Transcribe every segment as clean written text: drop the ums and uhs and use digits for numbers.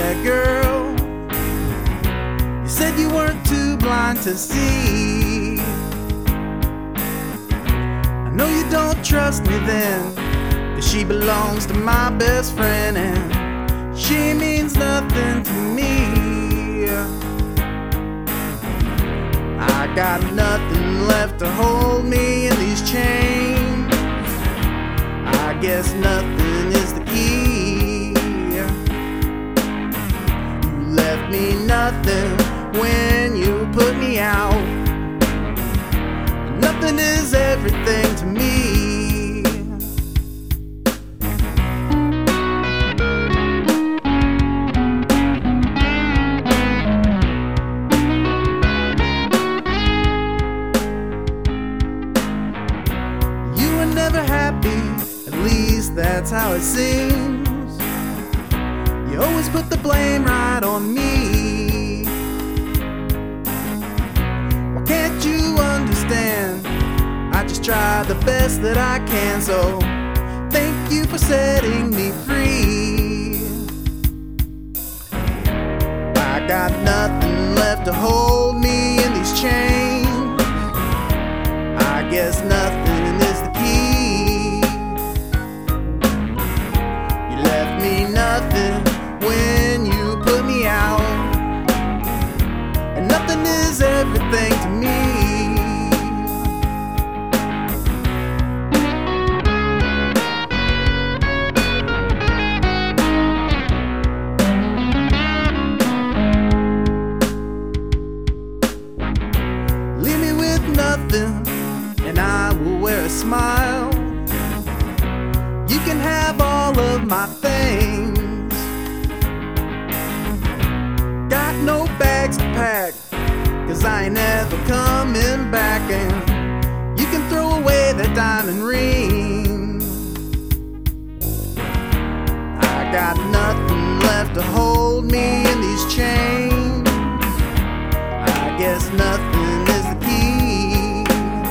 that girl. You said you weren't too blind to see. I know you don't trust me then, 'cause she belongs to my best friend, and she means nothing to me. I got nothing left to hold me in these chains. I guess nothing is the key. You left me nothing when you put me out. Nothing is everything to me. Never happy, at least that's how it seems. You always put the blame right on me. Why can't you understand? I just try the best that I can, so thank you for setting me free. I got nothing left to hold me in these chains. I guess nothing is the key. Nothing when you put me out, and nothing is everything to me. Leave me with nothing, and I will wear a smile. You can have all of my things. Got no bags to pack, 'cause I ain't never coming back, and you can throw away that diamond ring. I got nothing left to hold me in these chains. I guess nothing is the key.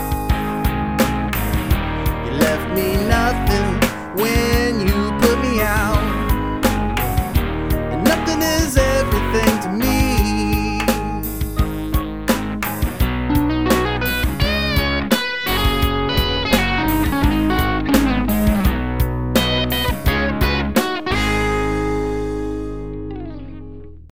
You left me nothing when you put me out, and nothing is everything to me.